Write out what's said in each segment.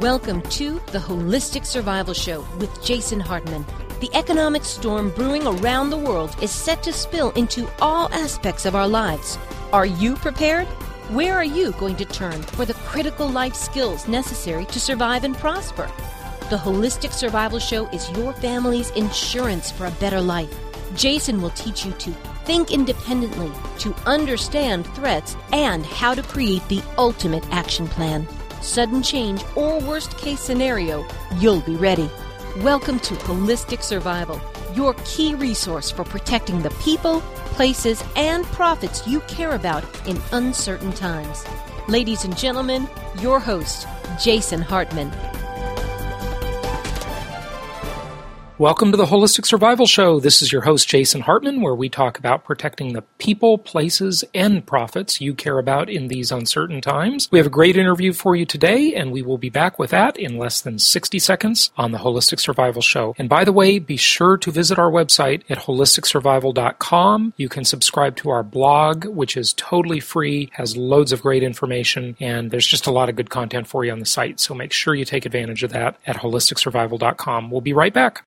Welcome to the Holistic Survival Show with Jason Hartman. The economic storm brewing around the world is set to spill into all aspects of our lives. Are you prepared? Where are you going to turn for the critical life skills necessary to survive and prosper? The Holistic Survival Show is your family's insurance for a better life. Jason will teach you to think independently, to understand threats, and how to create the ultimate action plan. Sudden change or worst case scenario, you'll be ready. Welcome to Holistic Survival, your key resource for protecting the people, places, and profits you care about in uncertain times. Ladies and gentlemen, your host, Jason Hartman. Welcome to the Holistic Survival Show. This is your host, Jason Hartman, where we talk about protecting the people, places, and profits you care about in these uncertain times. We have a great interview for you today, and we will be back with that in less than 60 seconds on the Holistic Survival Show. And by the way, be sure to visit our website at holisticsurvival.com. You can subscribe to our blog, which is totally free, has loads of great information, and there's just a lot of good content for you on the site. So make sure you take advantage of that at holisticsurvival.com. We'll be right back.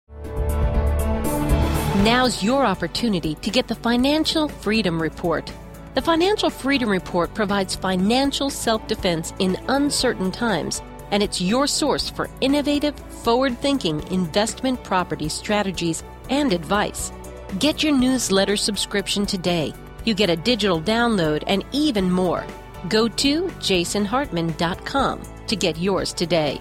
Now's your opportunity to get the Financial Freedom Report. The Financial Freedom Report provides financial self-defense in uncertain times, and it's your source for innovative, forward-thinking investment property strategies and advice. Get your newsletter subscription today. You get a digital download and even more. Go to jasonhartman.com to get yours today.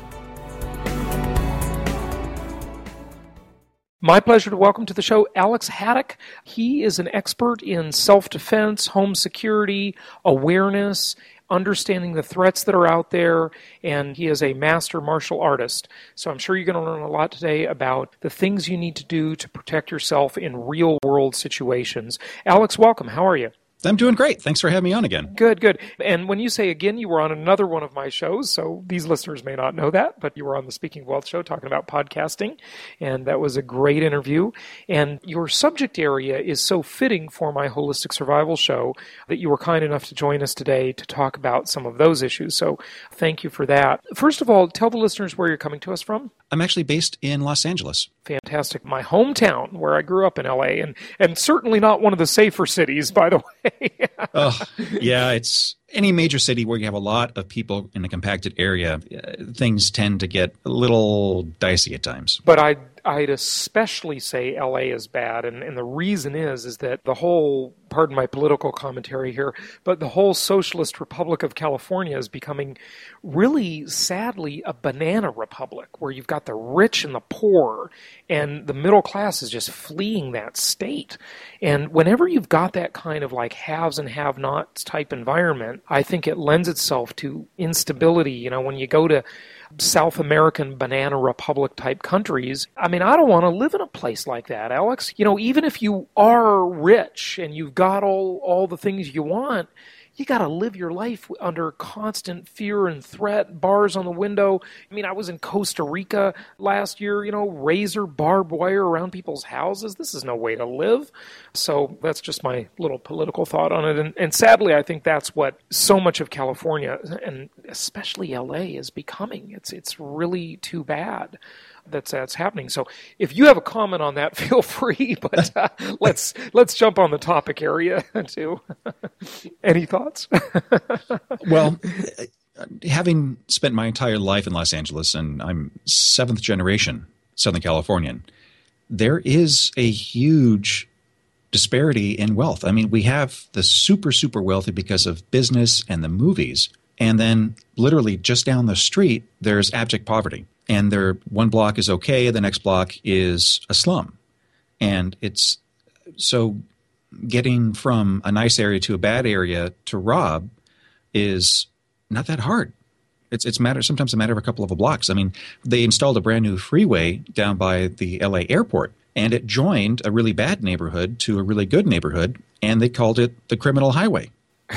My pleasure to welcome to the show Alex Haddock. He is an expert in self-defense, home security, awareness, understanding the threats that are out there, and he is a master martial artist. So I'm sure you're going to learn a lot today about the things you need to do to protect yourself in real-world situations. Alex, welcome. How are you? I'm doing great. Thanks for having me on again. Good, good. And when you say again, you were on another one of my shows, so these listeners may not know that, but you were on the Speaking Wealth show talking about podcasting, and that was a great interview. And your subject area is so fitting for my Holistic Survival show that you were kind enough to join us today to talk about some of those issues. So thank you for that. First of all, tell the listeners where you're coming to us from. I'm actually based in Los Angeles. Fantastic. My hometown, where I grew up in LA, and certainly not one of the safer cities, by the way. Yeah, it's any major city where you have a lot of people in a compacted area, things tend to get a little dicey at times. But I'd especially say LA is bad, and the reason is that the whole, pardon my political commentary here, but the whole Socialist Republic of California is becoming really, sadly, a banana republic, where you've got the rich and the poor, and the middle class is just fleeing that state. And whenever you've got that kind of like haves and have-nots type environment, I think it lends itself to instability. You know, when you go to South American banana republic type countries, I mean, I don't want to live in a place like that, Alex. You know, even if you are rich and you've got all the things you want, you got to live your life under constant fear and threat, bars on the window. I mean, I was in Costa Rica last year, razor barbed wire around people's houses. This is no way to live. So that's just my little political thought on it. And sadly, I think that's what so much of California, and especially LA, is becoming. It's really too bad that's happening. So if you have a comment on that, feel free, but let's jump on the topic area too. Any thoughts? Well, having spent my entire life in Los Angeles, and I'm seventh generation Southern Californian, there is a huge disparity in wealth. I mean, we have the super, super wealthy because of business and the movies, and then literally just down the street, there's abject poverty. And one block is okay, the next block is a slum. And it's so getting from a nice area to a bad area to rob is not that hard. It's sometimes a matter of a couple of blocks. I mean, they installed a brand new freeway down by the LA airport, and it joined a really bad neighborhood to a really good neighborhood, and they called it the criminal highway.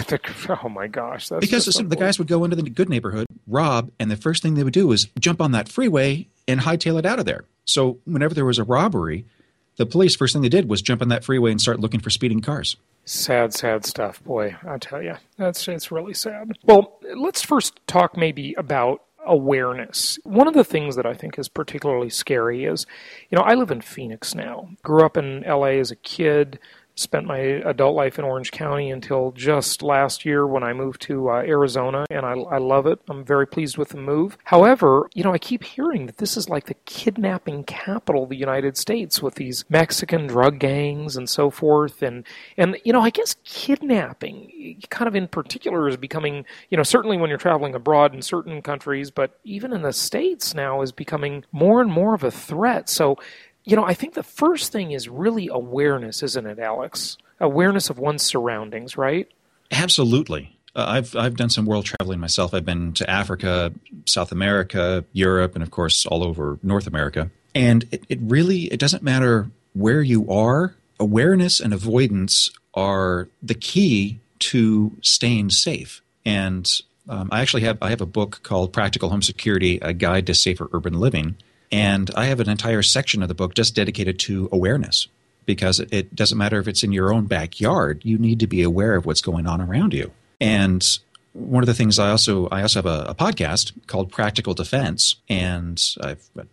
Oh my gosh. That's because the guys would go into the good neighborhood, rob, and the first thing they would do is jump on that freeway and hightail it out of there. So whenever there was a robbery, the police, first thing they did was jump on that freeway and start looking for speeding cars. Sad, sad stuff. Boy, I tell you, it's really sad. Well, let's first talk maybe about awareness. One of the things that I think is particularly scary is, I live in Phoenix now. Grew up in LA as a kid. Spent my adult life in Orange County until just last year when I moved to Arizona, and I love it. I'm very pleased with the move. However, I keep hearing that this is like the kidnapping capital of the United States with these Mexican drug gangs and so forth. And I guess kidnapping kind of in particular is becoming, certainly when you're traveling abroad in certain countries, but even in the States now is becoming more and more of a threat. So I think the first thing is really awareness, isn't it, Alex? Awareness of one's surroundings, right? Absolutely. I've done some world traveling myself. I've been to Africa, South America, Europe, and of course all over North America. And it doesn't matter where you are. Awareness and avoidance are the key to staying safe. And I have a book called Practical Home Security: A Guide to Safer Urban Living. And I have an entire section of the book just dedicated to awareness, because it doesn't matter if it's in your own backyard. You need to be aware of what's going on around you. And one of the things I also have a podcast called Practical Defense, and I've got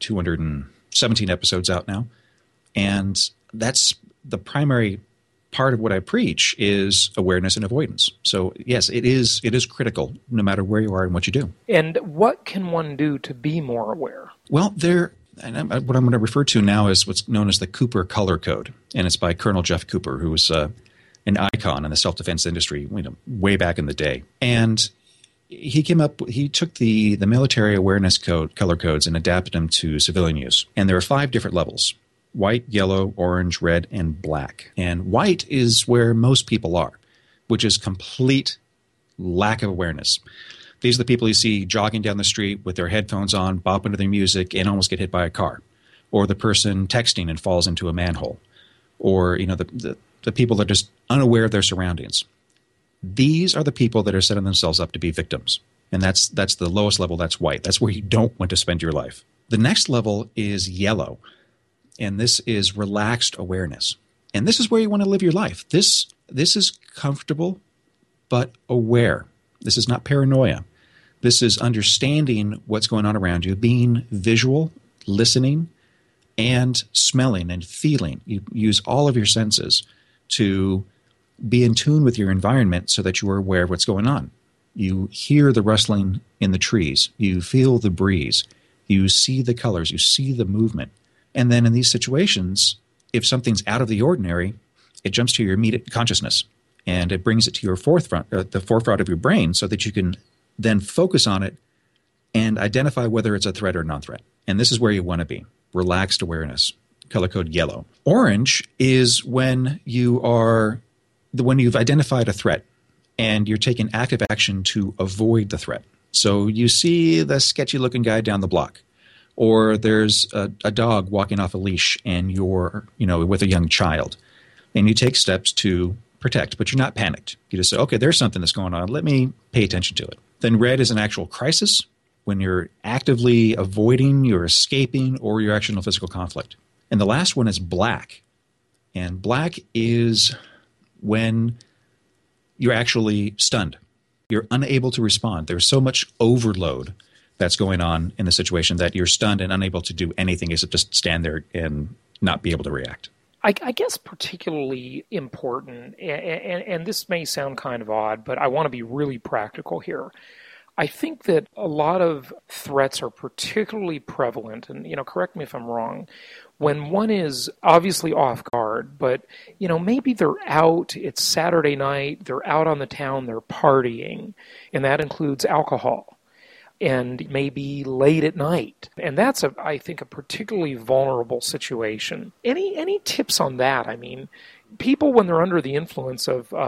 217 episodes out now. And that's the primary part of what I preach is awareness and avoidance. So yes, it is critical no matter where you are and what you do. And what can one do to be more aware? Well, what I'm going to refer to now is what's known as the Cooper Color Code, and it's by Colonel Jeff Cooper, who was an icon in the self-defense industry, way back in the day. And he took the military awareness color codes and adapted them to civilian use. And there are 5 different levels: white, yellow, orange, red, and black. And white is where most people are, which is complete lack of awareness. These are the people you see jogging down the street with their headphones on, bopping to their music, and almost get hit by a car. Or the person texting and falls into a manhole. Or, the people that are just unaware of their surroundings. These are the people that are setting themselves up to be victims. And that's the lowest level. That's white. That's where you don't want to spend your life. The next level is yellow. And this is relaxed awareness. And this is where you want to live your life. This is comfortable but aware. This is not paranoia. This is understanding what's going on around you, being visual, listening, and smelling and feeling. You use all of your senses to be in tune with your environment so that you are aware of what's going on. You hear the rustling in the trees. You feel the breeze. You see the colors. You see the movement. And then in these situations, if something's out of the ordinary, it jumps to your immediate consciousness, and it brings it to your the forefront of your brain so that you can then focus on it and identify whether it's a threat or non-threat. And this is where you want to be. Relaxed awareness. Color code yellow. Orange is when you've identified a threat and you're taking active action to avoid the threat. So you see the sketchy looking guy down the block, or there's a dog walking off a leash and you're, with a young child, and you take steps to protect, but you're not panicked. You just say, okay, there's something that's going on. Let me pay attention to it. Then red is an actual crisis, when you're actively avoiding, you're escaping, or you're actually in a physical conflict. And the last one is black. And black is when you're actually stunned. You're unable to respond. There's so much overload that's going on in the situation that you're stunned and unable to do anything except just stand there and not be able to react. I guess particularly important, and this may sound kind of odd, but I want to be really practical here. I think that a lot of threats are particularly prevalent, and correct me if I'm wrong, when one is obviously off guard, but maybe they're out, it's Saturday night, they're out on the town, they're partying, and that includes alcohol, and maybe late at night. And that's, I think, a particularly vulnerable situation. Any tips on that? I mean, people, when they're under the influence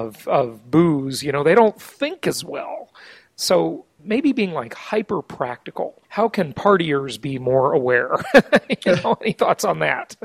of booze, they don't think as well. So maybe being like hyper practical. How can partiers be more aware? Any thoughts on that?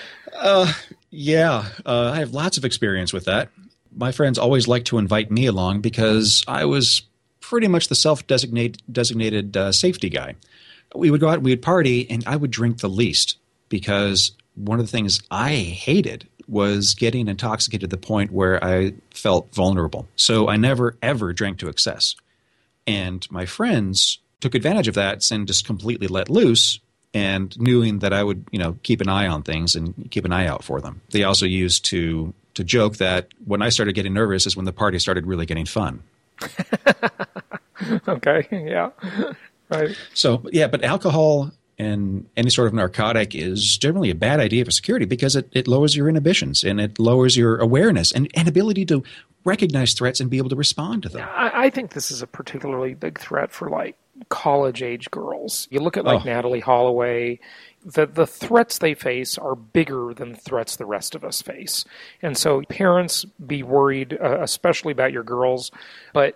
Yeah, I have lots of experience with that. My friends always like to invite me along because I was pretty much the self-designated safety guy. We would go out and we would party, and I would drink the least because one of the things I hated was getting intoxicated to the point where I felt vulnerable. So I never, ever drank to excess. And my friends took advantage of that and just completely let loose, and knowing that I would, keep an eye on things and keep an eye out for them. They also used to joke that when I started getting nervous is when the party started really getting fun. Okay, yeah. Right. So, yeah, but alcohol and any sort of narcotic is generally a bad idea for security because it lowers your inhibitions and it lowers your awareness and ability to recognize threats and be able to respond to them. I think this is a particularly big threat for like college-age girls. You look at like Natalie Holloway, the threats they face are bigger than the threats the rest of us face. And so parents, be worried, especially about your girls. But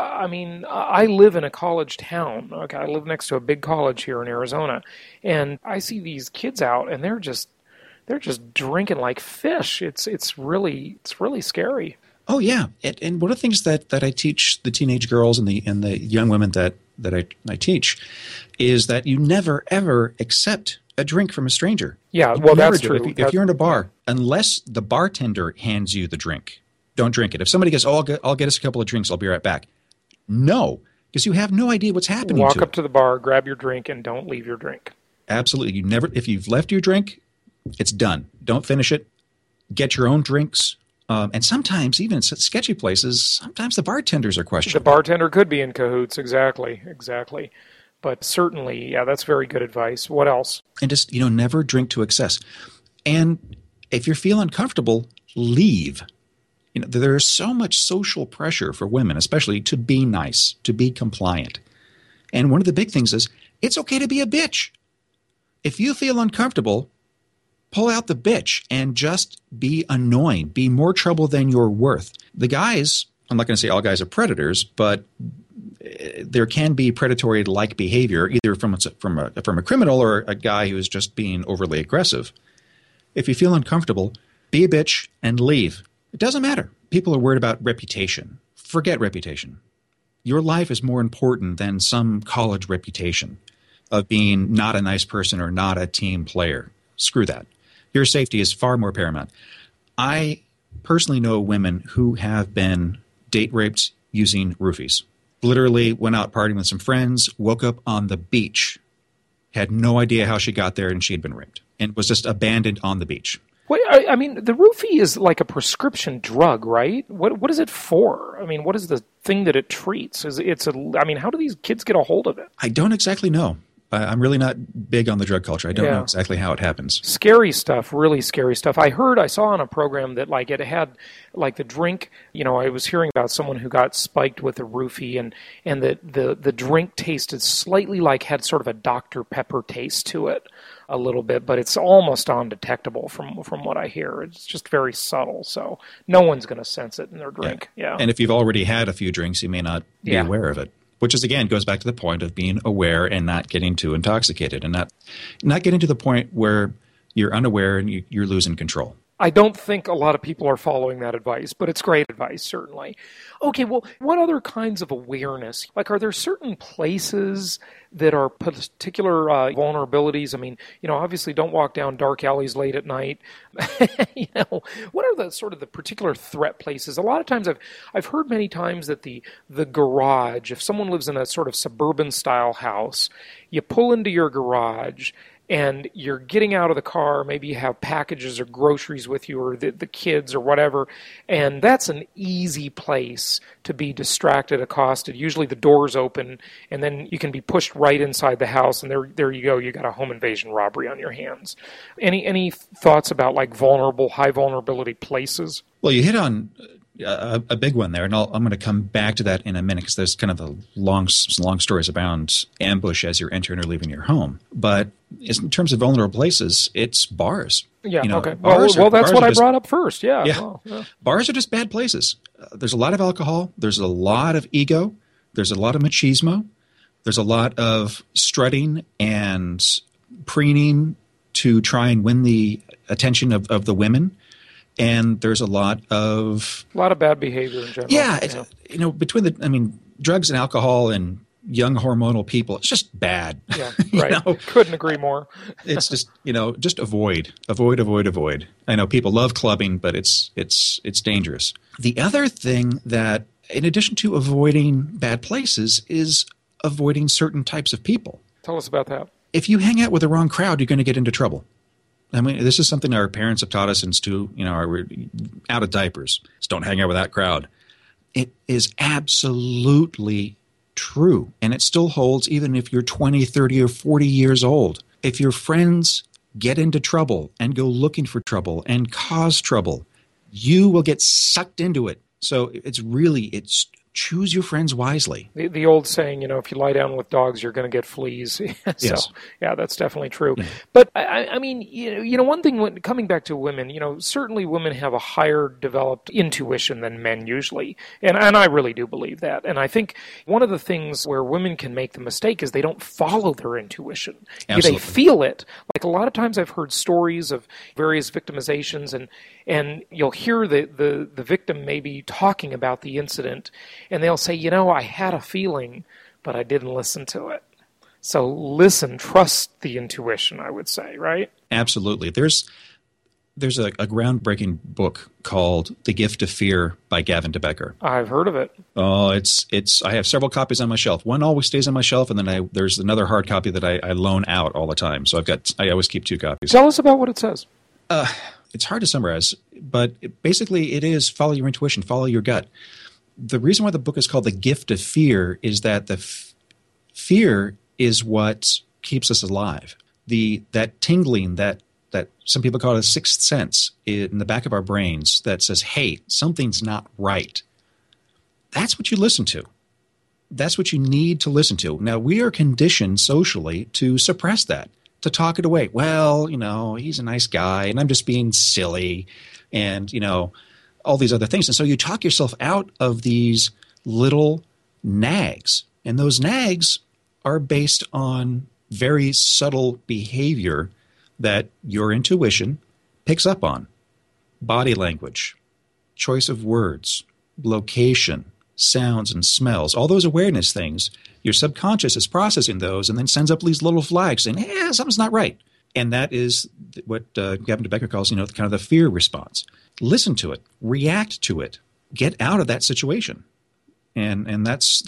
I live in a college town. Okay, I live next to a big college here in Arizona, and I see these kids out, and they're just drinking like fish. It's really scary. Oh yeah, and one of the things that I teach the teenage girls and the young women that I teach is that you never ever accept a drink from a stranger. Yeah, well, that's true. If you're in a bar, unless the bartender hands you the drink, don't drink it. If somebody goes, I'll get us a couple of drinks, I'll be right back. No, because you have no idea what's happening. Walk up to the bar, grab your drink, and don't leave your drink. Absolutely. If you've left your drink, it's done. Don't finish it. Get your own drinks. And sometimes, even in sketchy places, sometimes the bartenders are questionable. The bartender could be in cahoots. Exactly. But certainly, yeah, that's very good advice. What else? And just, never drink to excess. And if you feel uncomfortable, leave. There is so much social pressure for women, especially to be nice, to be compliant. And one of the big things is it's okay to be a bitch. If you feel uncomfortable, pull out the bitch and just be annoying. Be more trouble than you're worth. The guys, I'm not going to say all guys are predators, but there can be predatory-like behavior either from a criminal or a guy who is just being overly aggressive. If you feel uncomfortable, be a bitch and leave. It doesn't matter. People are worried about reputation. Forget reputation. Your life is more important than some college reputation of being not a nice person or not a team player. Screw that. Your safety is far more paramount. I personally know women who have been date raped using roofies. Literally went out partying with some friends, woke up on the beach, had no idea how she got there, and she had been raped and was just abandoned on the beach. Wait, the roofie is like a prescription drug, right? What is it for? What is the thing that it treats? How do these kids get a hold of it? I don't exactly know. I'm really not big on the drug culture. I don't know exactly how it happens. Scary stuff, really scary stuff. I saw on a program that it had the drink. I was hearing about someone who got spiked with a roofie, and the drink tasted slightly had sort of a Dr. Pepper taste to it. A little bit, but it's almost undetectable from what I hear. It's just very subtle, so no one's going to sense it in their drink. Yeah. And if you've already had a few drinks, you may not be aware of it, which is, again, goes back to the point of being aware and not getting too intoxicated and not getting to the point where you're unaware and you're losing control. I don't think a lot of people are following that advice, but it's great advice, certainly. Okay, well, what other kinds of awareness? Are there certain places that are particular vulnerabilities? Obviously don't walk down dark alleys late at night. What are the sort of the particular threat places? A lot of times I've heard many times that the garage, if someone lives in a sort of suburban style house, you pull into your garage and you're getting out of the car, maybe you have packages or groceries with you or the kids or whatever, and that's an easy place to be distracted, accosted. Usually the door's open, and then you can be pushed right inside the house, and there you go, you got a home invasion robbery on your hands. Any thoughts about high vulnerability places? Well, you hit on a big one there, and I'm going to come back to that in a minute because there's kind of long stories about ambush as you're entering or leaving your home. But in terms of vulnerable places, it's bars. Yeah, okay. Well, that's what I brought up first. Yeah. Well, yeah. Bars are just bad places. There's a lot of alcohol. There's a lot of ego. There's a lot of machismo. There's a lot of strutting and preening to try and win the attention of the women. And there's a lot of bad behavior in general. Yeah, between drugs and alcohol and young hormonal people, it's just bad. Yeah, right. Couldn't agree more. It's just just avoid. I know people love clubbing, but it's dangerous. The other thing that, in addition to avoiding bad places, is avoiding certain types of people. Tell us about that. If you hang out with the wrong crowd, you're going to get into trouble. I mean, this is something our parents have taught us since we're out of diapers. Just don't hang out with that crowd. It is absolutely true, and it still holds even if you're 20, 30, or 40 years old. If your friends get into trouble and go looking for trouble and cause trouble, you will get sucked into it. So it's choose your friends wisely. The old saying, if you lie down with dogs, you're going to get fleas. So, yes. Yeah, that's definitely true. Yeah. But I mean, one thing coming back to women, certainly women have a higher developed intuition than men usually. And I really do believe that. And I think one of the things where women can make the mistake is they don't follow their intuition. Absolutely. They feel it. Like a lot of times I've heard stories of various victimizations and you'll hear the victim maybe talking about the incident, and they'll say, I had a feeling, but I didn't listen to it. So listen, trust the intuition, I would say, right? Absolutely. There's a groundbreaking book called The Gift of Fear by Gavin de Becker. I've heard of it. Oh, I have several copies on my shelf. One always stays on my shelf, and then there's another hard copy that I loan out all the time. So I always keep 2 copies. Tell us about what it says. It's hard to summarize, but basically it is follow your intuition, follow your gut. The reason why the book is called The Gift of Fear is that the fear is what keeps us alive. That tingling, that some people call it a sixth sense in the back of our brains that says, hey, something's not right. That's what you listen to. That's what you need to listen to. Now, we are conditioned socially to suppress that, to talk it away. Well, he's a nice guy, and I'm just being silly, and, all these other things. And so you talk yourself out of these little nags. And those nags are based on very subtle behavior that your intuition picks up on. Body language, choice of words, location, sounds and smells, all those awareness things. Your subconscious is processing those and then sends up these little flags saying, hey, something's not right. And that is what Gavin de Becker calls, kind of the fear response. Listen to it, react to it, get out of that situation. And that's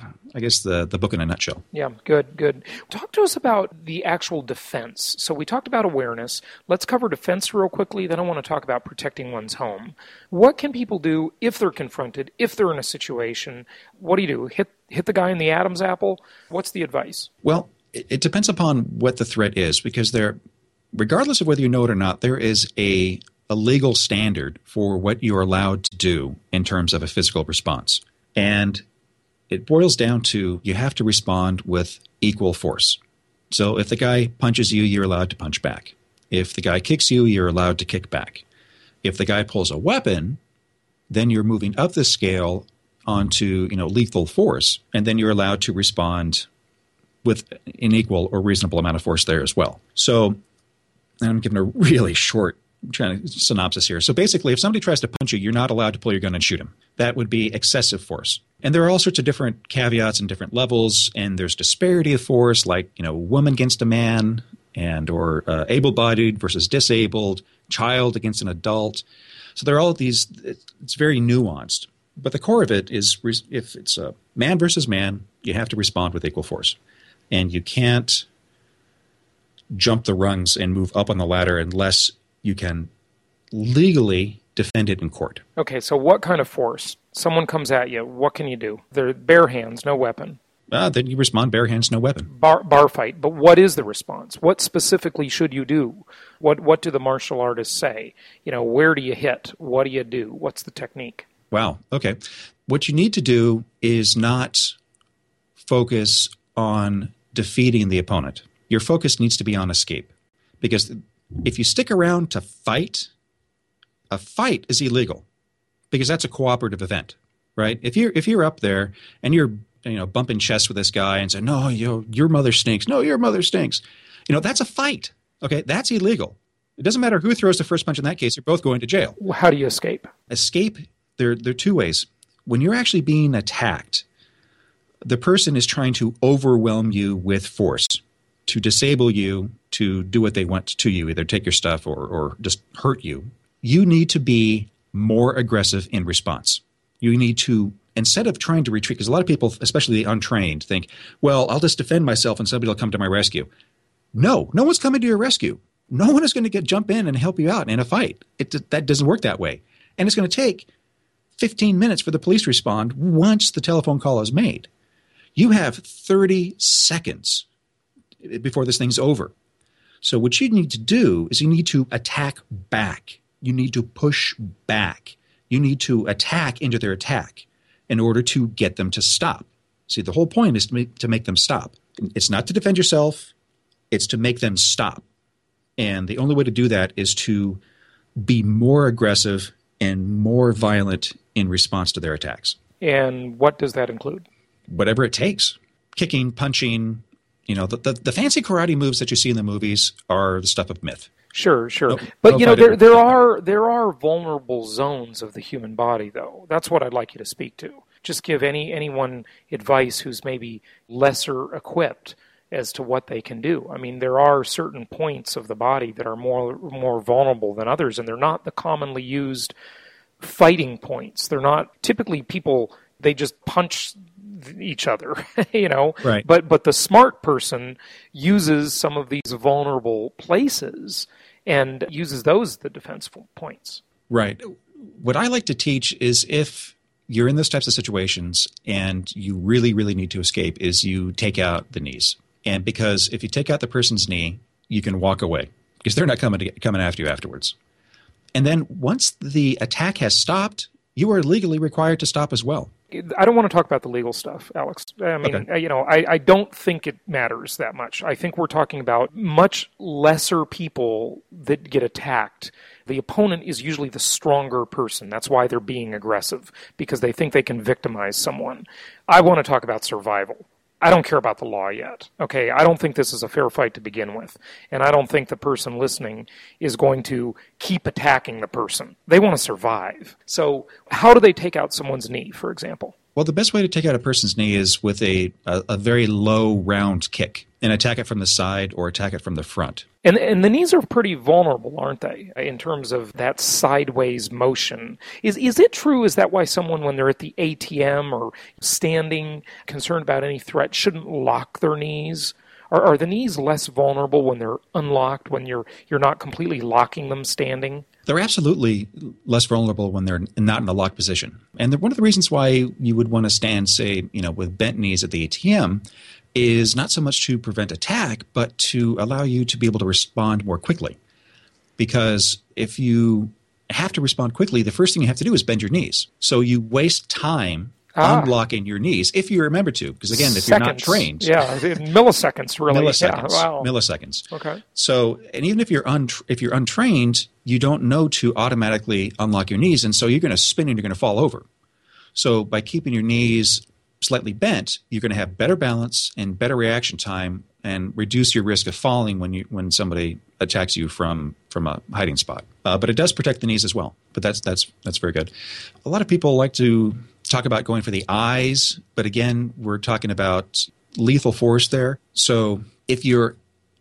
the book in a nutshell. Yeah, good. Talk to us about the actual defense. So we talked about awareness. Let's cover defense real quickly. Then I want to talk about protecting one's home. What can people do if they're confronted, if they're in a situation? What do? Hit the guy in the Adam's apple? What's the advice? Well, it depends upon what the threat is, because regardless of whether you know it or not, there is a legal standard for what you're allowed to do in terms of a physical response. And it boils down to you have to respond with equal force. So if the guy punches you, you're allowed to punch back. If the guy kicks you, you're allowed to kick back. If the guy pulls a weapon, then you're moving up the scale onto lethal force, and then you're allowed to respond with an equal or reasonable amount of force there as well. So, and I'm giving a really short synopsis here. So basically, if somebody tries to punch you, you're not allowed to pull your gun and shoot him. That would be excessive force. And there are all sorts of different caveats and different levels, and there's disparity of force, like, woman against a man, or able-bodied versus disabled, child against an adult. So there are all these, it's very nuanced. But the core of it is, if it's a man versus man, you have to respond with equal force. And you can't jump the rungs and move up on the ladder unless you can legally defend it in court. Okay, so what kind of force? Someone comes at you, what can you do? They're bare hands, no weapon. Then you respond bare hands, no weapon. Bar fight. But what is the response? What specifically should you do? What do the martial artists say? Where do you hit? What do you do? What's the technique? Wow. Okay. What you need to do is not focus on defeating the opponent. Your focus needs to be on escape. Because if you stick around to fight, a fight is illegal because that's a cooperative event, right? If you're up there and you're bumping chests with this guy and saying, no, your mother stinks. No, your mother stinks. That's a fight. Okay, that's illegal. It doesn't matter who throws the first punch in that case. You're both going to jail. How do you escape? Escape, there are 2 ways. When you're actually being attacked, the person is trying to overwhelm you with force, to disable you, to do what they want to you, either take your stuff or just hurt you. You need to be more aggressive in response. You need to instead of trying to retreat, because a lot of people, especially the untrained, think, well, I'll just defend myself and somebody will come to my rescue. No one's coming to your rescue. No one is going to jump in and help you out in a fight. That doesn't work that way. And it's going to take 15 minutes for the police to respond once the telephone call is made. You have 30 seconds before this thing's over. So what you need to do is you need to attack back. You need to push back. You need to attack into their attack in order to get them to stop. See, the whole point is to make them stop. It's not to defend yourself. It's to make them stop. And the only way to do that is to be more aggressive and more violent in response to their attacks. And what does that include? Whatever it takes. Kicking, punching, the fancy karate moves that you see in the movies are the stuff of myth. Sure. But there are vulnerable zones of the human body, though. That's what I'd like you to speak to. Just give anyone advice who's maybe lesser equipped as to what they can do. I mean, there are certain points of the body that are more vulnerable than others, and they're not the commonly used fighting points. They're not typically people, they just punch each other, Right. But the smart person uses some of these vulnerable places and uses those as the defensive points. Right. What I like to teach is if you're in those types of situations and you really, really need to escape, is you take out the knees. And because if you take out the person's knee, you can walk away because they're not coming after you afterwards. And then once the attack has stopped, you are legally required to stop as well. I don't want to talk about the legal stuff, Alex. I mean, okay. I don't think it matters that much. I think we're talking about much lesser people that get attacked. The opponent is usually the stronger person. That's why they're being aggressive, because they think they can victimize someone. I want to talk about survival. I don't care about the law yet. Okay, I don't think this is a fair fight to begin with. And I don't think the person listening is going to keep attacking the person. They want to survive. So how do they take out someone's knee, for example? Well, the best way to take out a person's knee is with a very low round kick and attack it from the side or attack it from the front. And the knees are pretty vulnerable, aren't they, in terms of that sideways motion? Is it true, is that why someone, when they're at the ATM or standing, concerned about any threat, shouldn't lock their knees? Are the knees less vulnerable when they're unlocked, when you're not completely locking them standing? They're absolutely less vulnerable when they're not in a locked position. And one of the reasons why you would want to stand, say, with bent knees at the ATM is not so much to prevent attack, but to allow you to be able to respond more quickly. Because if you have to respond quickly, the first thing you have to do is bend your knees. So you waste time unlocking your knees, if you remember to. Because again, if you're not trained. Yeah, milliseconds, really. Milliseconds. Yeah, wow. Milliseconds. Okay. So, and even if you're untrained, you don't know to automatically unlock your knees, and so you're going to spin and you're going to fall over. So by keeping your knees slightly bent, you're going to have better balance and better reaction time and reduce your risk of falling when somebody attacks you from a hiding spot. But it does protect the knees as well. But that's very good. A lot of people like to talk about going for the eyes, but again, we're talking about lethal force there. So if you're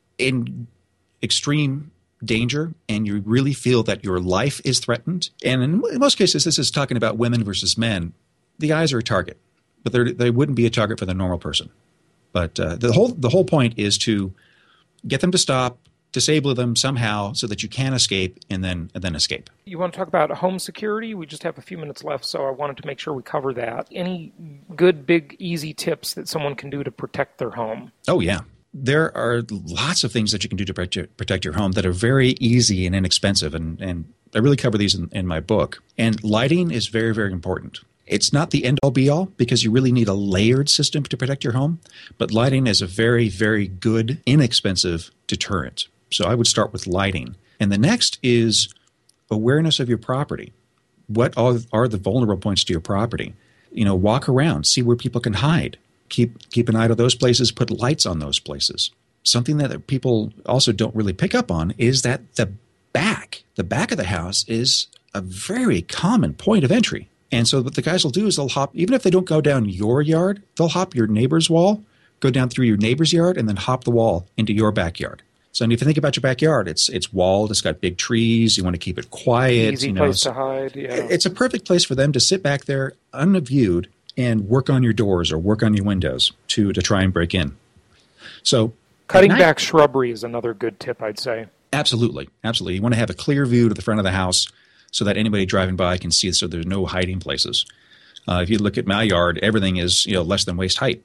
in extreme danger and you really feel that your life is threatened, and in most cases this is talking about women versus men, the eyes are a target, but they wouldn't be a target for the normal person. But the whole point is to get them to stop, disable them somehow so that you can escape and then escape. You want to talk about home security? We just have a few minutes left, so I wanted to make sure we cover that. Any good, big, easy tips that someone can do to protect their home? Oh, yeah. There are lots of things that you can do to protect your home that are very easy and inexpensive, and I really cover these in my book. And lighting is very, very important. It's not the end-all be-all because you really need a layered system to protect your home, but lighting is a very, very good, inexpensive deterrent. So I would start with lighting. And the next is awareness of your property. What are the vulnerable points to your property? Walk around, see where people can hide. Keep an eye on those places, put lights on those places. Something that people also don't really pick up on is that the back of the house is a very common point of entry. And so what the guys will do is they'll hop, even if they don't go down your yard, they'll hop your neighbor's wall, go down through your neighbor's yard, and then hop the wall into your backyard. So if you think about your backyard, it's walled, it's got big trees, you want to keep it quiet. Easy place to hide, yeah. It's a perfect place for them to sit back there unviewed and work on your doors or work on your windows to try and break in. So cutting back shrubbery is another good tip, I'd say. Absolutely. Absolutely. You want to have a clear view to the front of the house so that anybody driving by can see, so there's no hiding places. If you look at my yard, everything is, less than waist height.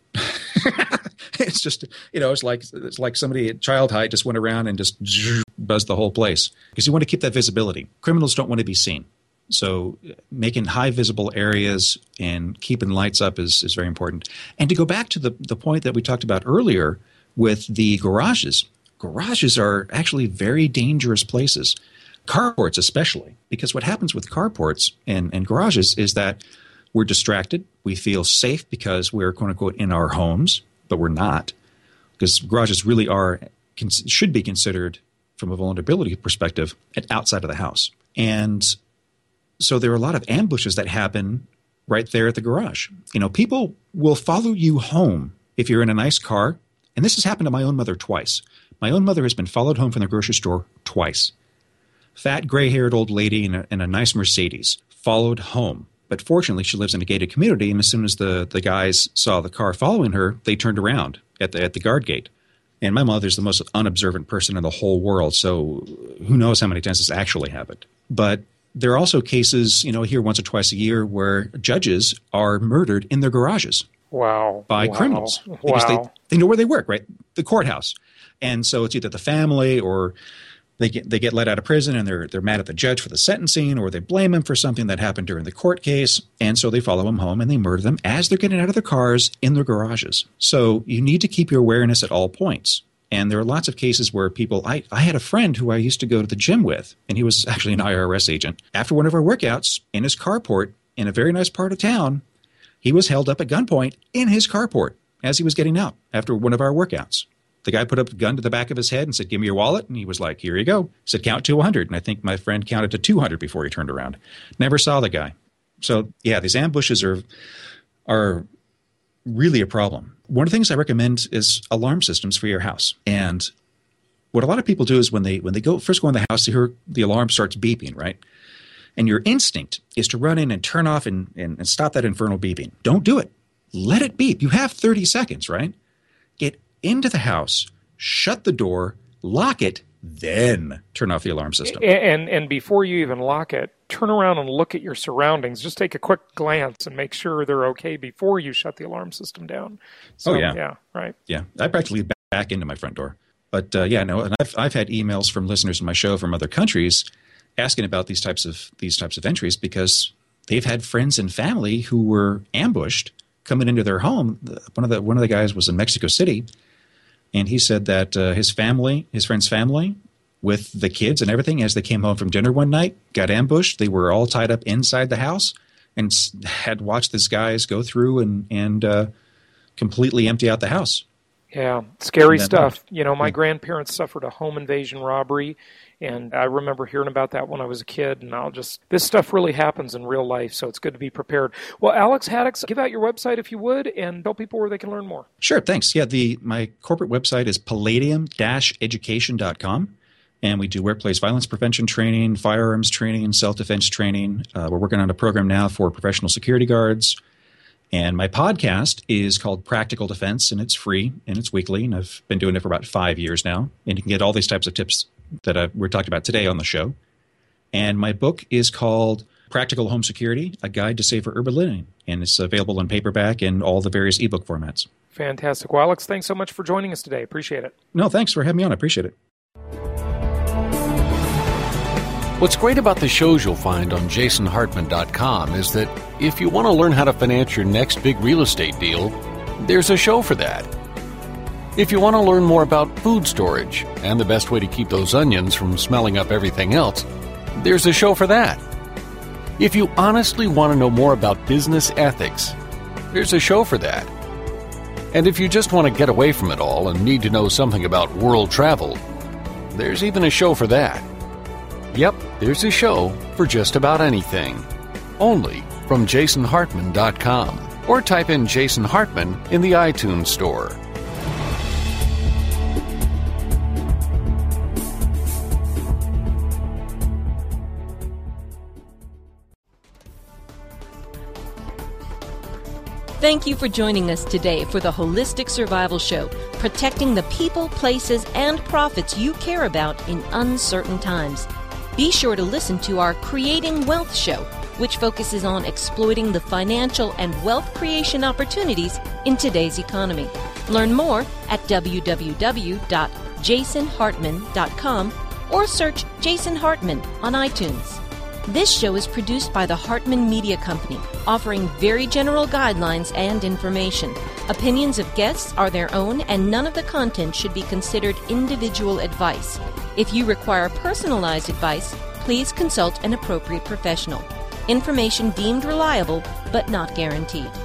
It's just, it's like somebody at child height just went around and just buzzed the whole place, because you want to keep that visibility. Criminals don't want to be seen. So making high visible areas and keeping lights up is very important. And to go back to the point that we talked about earlier with the garages are actually very dangerous places. Carports especially, because what happens with carports and garages is that we're distracted. We feel safe because we're, quote unquote, in our homes, but we're not, because garages really should be considered, from a vulnerability perspective, outside of the house. And so there are a lot of ambushes that happen right there at the garage. People will follow you home if you're in a nice car. And this has happened to my own mother twice. My own mother has been followed home from the grocery store twice. Fat, gray-haired old lady in a nice Mercedes, followed home. But fortunately, she lives in a gated community, and as soon as the guys saw the car following her, they turned around at the guard gate. And my mother's the most unobservant person in the whole world, so who knows how many times this actually happened. But there are also cases, here once or twice a year, where judges are murdered in their garages. Wow. By criminals. Because they know where they work, right? The courthouse. And so it's either the family, or they get let out of prison and they're mad at the judge for the sentencing, or they blame him for something that happened during the court case. And so they follow him home and they murder them as they're getting out of their cars in their garages. So you need to keep your awareness at all points. And there are lots of cases where people, I had a friend who I used to go to the gym with, and he was actually an IRS agent. After one of our workouts in his carport in a very nice part of town, he was held up at gunpoint in his carport as he was getting out after one of our workouts. The guy put up a gun to the back of his head and said, "Give me your wallet." And he was like, "Here you go." He said, "Count to 100. And I think my friend counted to 200 before he turned around. Never saw the guy. So, yeah, these ambushes are really a problem. One of the things I recommend is alarm systems for your house. And what a lot of people do is when they first go in the house, they hear the alarm starts beeping, right? And your instinct is to run in and turn off and stop that infernal beeping. Don't do it. Let it beep. You have 30 seconds, right? Get into the house, shut the door, lock it, then turn off the alarm system. And before you even lock it, turn around and look at your surroundings. Just take a quick glance and make sure they're okay before you shut the alarm system down. So, yeah, right. Yeah, I practically back into my front door. But and I've had emails from listeners in my show from other countries asking about these types of entries, because they've had friends and family who were ambushed coming into their home. One of the guys was in Mexico City. And he said that his friend's family, with the kids and everything, as they came home from dinner one night, got ambushed. They were all tied up inside the house and had watched these guys go through and completely empty out the house. Yeah, scary stuff. My grandparents suffered a home invasion robbery, and I remember hearing about that when I was a kid, and this stuff really happens in real life, so it's good to be prepared. Well, Alex Haddix, give out your website if you would, and tell people where they can learn more. Sure, thanks. Yeah, my corporate website is palladium-education.com, and we do workplace violence prevention training, firearms training, self-defense training. We're working on a program now for professional security guards. And my podcast is called Practical Defense, and it's free, and it's weekly, and I've been doing it for about 5 years now. And you can get all these types of tips that we're talking about today on the show. And my book is called Practical Home Security, A Guide to Safer Urban Living, and it's available in paperback and all the various ebook formats. Fantastic. Well, Alex, thanks so much for joining us today. Appreciate it. No, thanks for having me on. I appreciate it. What's great about the shows you'll find on jasonhartman.com is that if you want to learn how to finance your next big real estate deal, there's a show for that. If you want to learn more about food storage and the best way to keep those onions from smelling up everything else, there's a show for that. If you honestly want to know more about business ethics, there's a show for that. And if you just want to get away from it all and need to know something about world travel, there's even a show for that. Yep, there's a show for just about anything. Only from jasonhartman.com. Or type in Jason Hartman in the iTunes Store. Thank you for joining us today for the Holistic Survival Show, protecting the people, places, and profits you care about in uncertain times. Be sure to listen to our Creating Wealth show, which focuses on exploiting the financial and wealth creation opportunities in today's economy. Learn more at www.jasonhartman.com or search Jason Hartman on iTunes. This show is produced by the Hartman Media Company, offering very general guidelines and information. Opinions of guests are their own, and none of the content should be considered individual advice. If you require personalized advice, please consult an appropriate professional. Information deemed reliable, but not guaranteed.